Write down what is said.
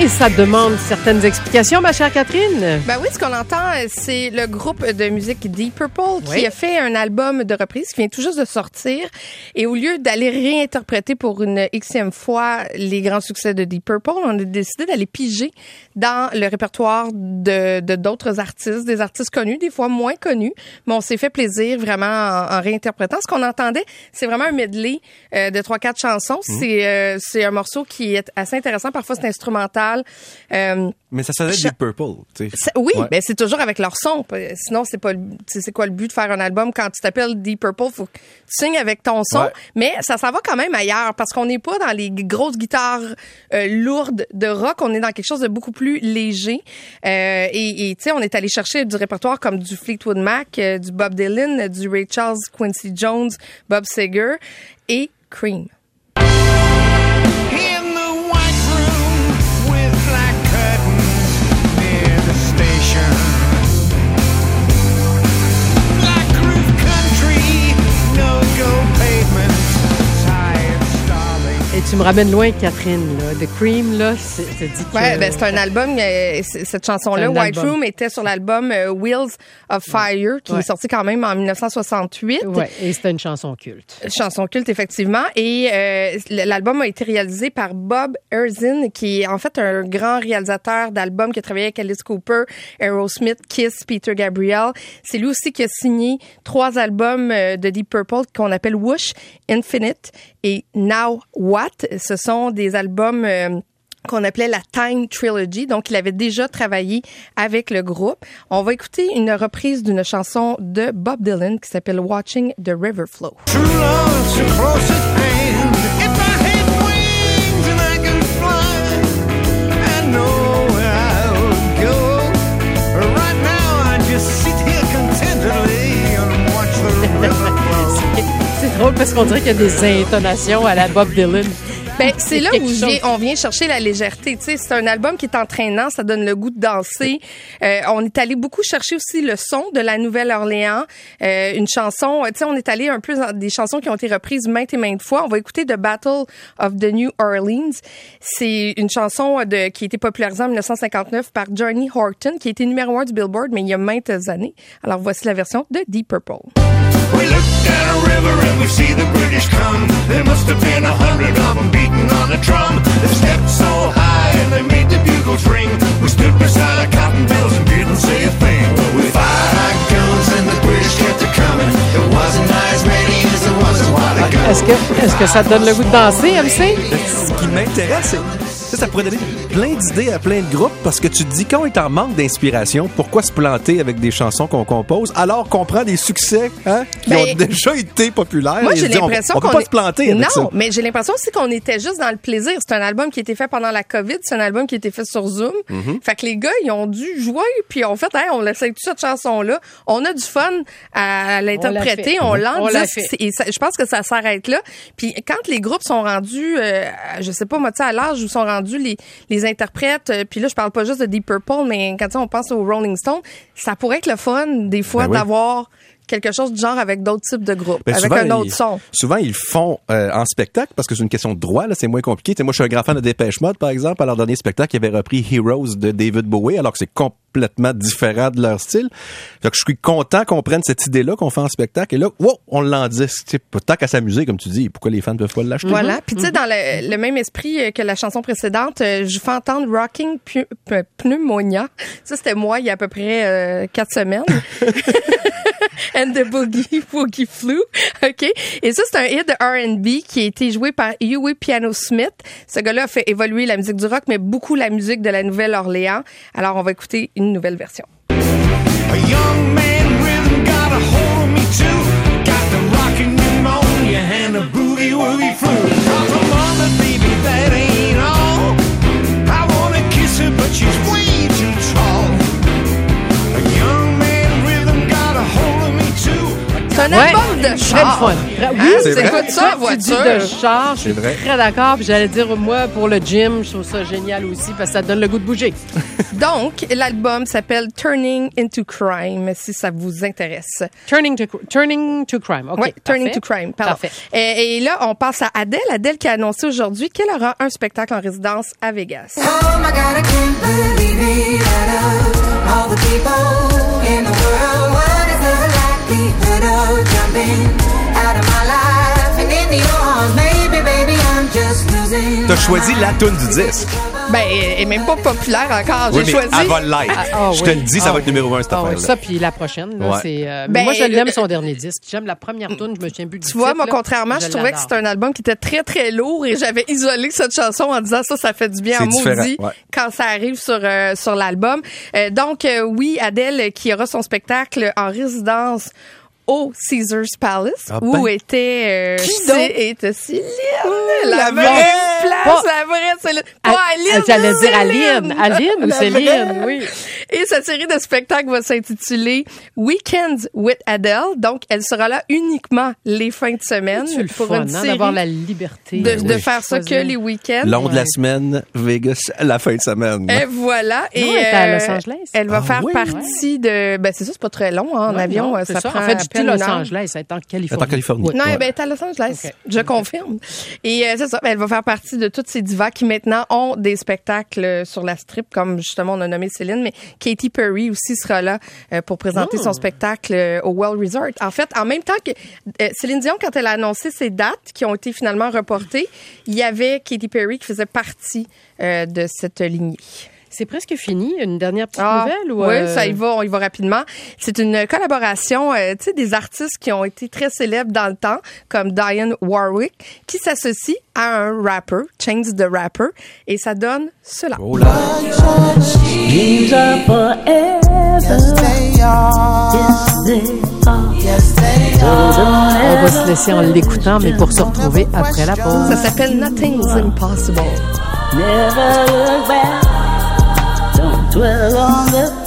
ça demande certaines explications, ma chère Catherine. Ben oui, ce qu'on entend, c'est le groupe de musique Deep Purple qui a fait un album de reprise qui vient tout juste de sortir. Et au lieu d'aller réinterpréter pour une xème fois les grands succès de Deep Purple, on a décidé d'aller piger dans le répertoire de d'autres artistes, des artistes connus, des fois moins connus. Mais on s'est fait plaisir vraiment en réinterprétant. Ce qu'on entendait, c'est vraiment un medley de 3-4 chansons. C'est un morceau qui est assez intéressant. Parfois, c'est instrumental. Mais ça serait Deep Purple, tu sais. Oui, ben c'est toujours avec leur son. Sinon, c'est pas c'est quoi le but de faire un album quand tu t'appelles Deep Purple, faut que tu signes avec ton son. Ouais. Mais ça s'en va quand même ailleurs parce qu'on n'est pas dans les grosses guitares lourdes de rock, on est dans quelque chose de beaucoup plus léger. Et tu sais, on est allé chercher du répertoire comme du Fleetwood Mac, du Bob Dylan, du Ray Charles, Quincy Jones, Bob Seger et Cream. Et tu me ramènes loin, Catherine, là. The Cream, là, c'est dit que... Ouais, ben c'est un album, cette chanson-là, White Room, était sur l'album Wheels of Fire, qui est sorti quand même en 1968. Ouais, et c'était une chanson culte. Chanson culte, effectivement. Et l'album a été réalisé par Bob Ezrin, qui est en fait un grand réalisateur d'albums qui a travaillé avec Alice Cooper, Aerosmith, Kiss, Peter Gabriel. C'est lui aussi qui a signé 3 albums de Deep Purple qu'on appelle Whoosh, Infinite et Now What. Ce sont des albums qu'on appelait la Time Trilogy. Donc, il avait déjà travaillé avec le groupe. On va écouter une reprise d'une chanson de Bob Dylan qui s'appelle Watching the River Flow. C'est drôle parce qu'on dirait qu'il y a des intonations à la Bob Dylan. Ben, c'est là où on vient chercher la légèreté. Tu sais, c'est un album qui est entraînant, ça donne le goût de danser. On est allé beaucoup chercher aussi le son de la Nouvelle-Orléans. Une chanson, tu sais, on est allé un peu dans des chansons qui ont été reprises maintes et maintes fois. On va écouter The Battle of the New Orleans. C'est une chanson qui a été popularisée en 1959 par Johnny Horton, qui a été numéro 1 du Billboard, mais il y a maintes années. Alors, voici la version de Deep Purple. We looked down a river and we see the British come. There must have been 100 of them beating on a drum. They stepped so high and they made the bugles ring. We stood beside our cotton bales and didn't say a thing. We fired our guns and the British kept it coming. It wasn't as many as it was a while ago. Est-ce que ça te donne le goût de danser, MC? Ce qui m'intéresse, c'est ça pourrait donner plein d'idées à plein de groupes parce que tu te dis quand on est en manque d'inspiration, pourquoi se planter avec des chansons qu'on compose alors qu'on prend des succès qui ont déjà été populaires. Moi, j'ai l'impression on peut pas se planter avec ça. Non, mais j'ai l'impression aussi qu'on était juste dans le plaisir. C'est un album qui a été fait pendant la COVID, c'est un album qui a été fait sur Zoom. Fait que les gars, ils ont dû jouer puis on fait, on essaie toute cette chanson-là. On a du fun à l'interpréter, on l'enregistre. Et je pense que ça s'arrête là. Puis quand les groupes sont rendus, je sais pas moi, tu sais, à l'âge où sont rendus les interprètes, puis là je parle pas juste de Deep Purple, mais quand on pense aux Rolling Stones, ça pourrait être le fun des fois d'avoir quelque chose du genre avec d'autres types de groupes, avec un autre son. Souvent, ils font en spectacle, parce que c'est une question de droit, là, c'est moins compliqué. T'sais, moi, je suis un grand fan de Depeche Mode, par exemple. À leur dernier spectacle, ils avaient repris Heroes de David Bowie, alors que c'est complètement différent de leur style. Fait que je suis content qu'on prenne cette idée-là, qu'on fait en spectacle, et là, on l'endisque. Tant qu'à s'amuser, comme tu dis, pourquoi les fans peuvent pas l'acheter? Voilà. Puis tu sais, dans le même esprit que la chanson précédente, je fais entendre Rocking Pneumonia. Ça, c'était moi il y a à peu près 4 semaines. And the Boogie Flu. OK. Et ça, c'est un hit de R&B qui a été joué par Huey Piano Smith. Ce gars-là a fait évoluer la musique du rock, mais beaucoup la musique de la Nouvelle-Orléans. Alors, on va écouter une nouvelle version. A young man rhythm got a hold of me too. Got the rockin' pneumonia and the boogie flu. Cause a mother, baby, that ain't all. I wanna kiss her, but she's way too tall. A young man rhythm got a hold of me too. C'est un album de char. Très fun. Oui, c'est quoi ça, voiture? De char, je suis vrai. très d'accord. Puis j'allais dire, moi, pour le gym, je trouve ça génial aussi parce que ça donne le goût de bouger. Donc, l'album s'appelle Turning into Crime, si ça vous intéresse. Turning to Crime. OK. Oui, Turning to Crime, pardon. Parfait. Et là, on passe à Adele. Adele qui a annoncé aujourd'hui qu'elle aura un spectacle en résidence à Vegas. Oh my God, I can't believe it. Out of all the people in the world, what is the likelihood of jumping out of my life and into your arms? Maybe, baby, I'm just losing. T'as choisi la toune du disque. Ben, elle est même pas populaire encore. Oui, J'ai mais choisi. elle va live. Je te le dis, ça va être numéro 1 cette affaire-là. Ça, puis la prochaine, là, Ouais. c'est... Ben, moi, je l'aime, son dernier disque. J'aime la première tune, je me souviens plus du Tu vois, titre, moi, là. contrairement, je trouvais que l'adore. c'était un album qui était très, très lourd et j'avais isolé cette chanson en disant ça fait du bien C'est en maudit différent, ouais. quand ça arrive sur l'album. Donc, oui, Adele qui aura son spectacle en résidence au Caesars Palace, Ah où ben. était Céline, la la vraie vraie. place, la vraie Céline. Pas Aline, J'allais dire Céline. Aline ou La Céline, vraie. oui. Et cette série de spectacles va s'intituler Weekends with Adele. Donc, elle sera là uniquement les fins de semaine. C'est le pour fun, une hein, série d'avoir la liberté. de faire ça que les week-ends. Long de la semaine, Vegas, la fin de semaine. Et voilà. Non, elle était à Los Angeles. Elle va faire oui, partie de... Ben, c'est ça, c'est pas très long, hein, en Ouais, avion. non, ça c'est prend En fait, à du peine Los une heure. Angeles, elle est en Californie. Elle est en Californie. Non, Ouais. ben, elle est à Los Angeles. Ok. Je confirme. Et c'est ça. Ben, elle va faire partie de toutes ces divas qui maintenant ont des spectacles sur la strip, comme justement on a nommé Céline, mais Katy Perry aussi sera là pour présenter son spectacle au Well Resort. En fait, en même temps que Céline Dion, quand elle a annoncé ses dates qui ont été finalement reportées, il y avait Katy Perry qui faisait partie de cette lignée. C'est presque fini. Une dernière petite nouvelle? Ou Oui, ça y va, on y va rapidement. C'est une collaboration, tu sais, des artistes qui ont été très célèbres dans le temps, comme Dionne Warwick, qui s'associe à un rapper, Chance the Rapper, et ça donne cela. Oh là. Dreams are forever. Yes, they are. Yes, they are. On va se laisser en l'écoutant, mais pour se retrouver après la pause. Ça s'appelle Nothing's Impossible. Never look back. Don't dwell on the